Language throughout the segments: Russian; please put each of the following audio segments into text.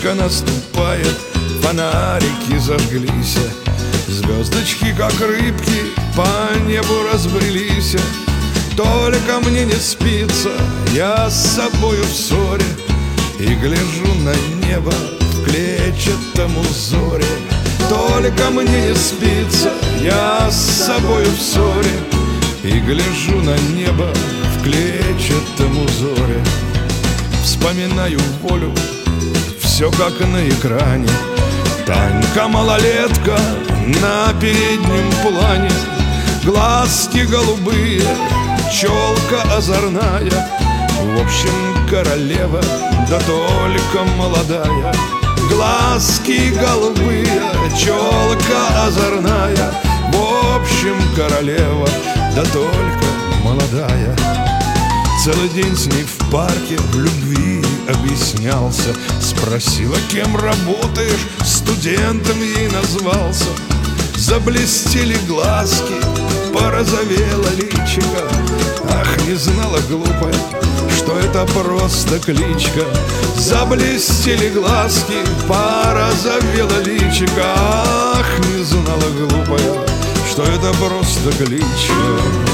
Ночка наступает, фонарики зажглись, звездочки, как рыбки, по небу разбрелись. Только мне не спится, я с собою в ссоре, и гляжу на небо в клетчатом узоре. Только мне не спится, я с собою в ссоре, и гляжу на небо в клетчатом узоре. Вспоминаю волю, все как на экране. Танька малолетка на переднем плане, глазки голубые, челка озорная. В общем, королева, да только молодая. Глазки голубые, челка озорная. В общем, королева, да только молодая. Целый день с ней в парке в любви объяснялся. Спросила, кем работаешь, студентом ей назвался. Заблестели глазки, порозовела личико. Ах, не знала глупая, что это просто кличка. Заблестели глазки, порозовела личико. Ах, не знала глупая, что это просто кличка.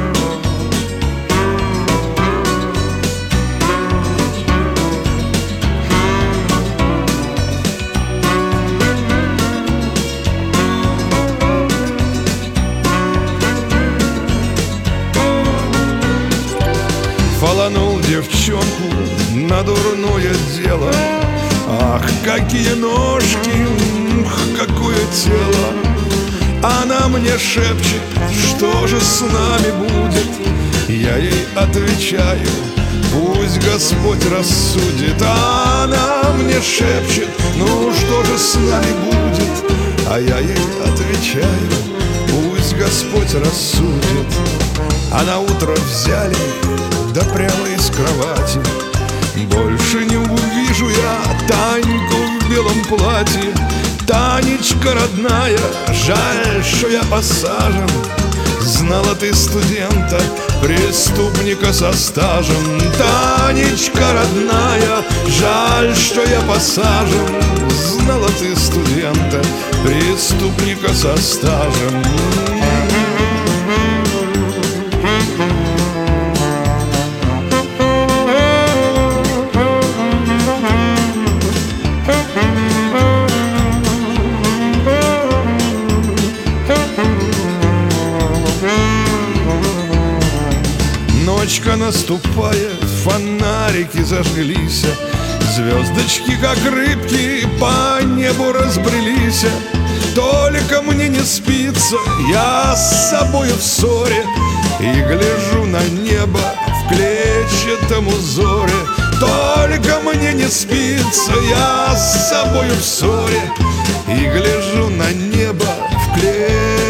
Фаланул девчонку на дурное дело. Ах, какие ножки, какое тело. Она мне шепчет, что же с нами будет. Я ей отвечаю, пусть Господь рассудит. Она мне шепчет, ну что же с нами будет. А я ей отвечаю, пусть Господь рассудит. А на утро взяли, да прямо из кровати. Больше не увижу я Таньку в белом платье. Танечка родная, жаль, что я посажен. Знала ты студента, преступника со стажем. Танечка родная, жаль, что я посажен. Знала ты студента, преступника со стажем. Ночка наступает, фонарики зажглись, звездочки, как рыбки, по небу разбрелись. Только мне не спится, я с собою в ссоре, и гляжу на небо в клетчатом узоре. Только мне не спится, я с собою в ссоре, и гляжу на небо в клетчатом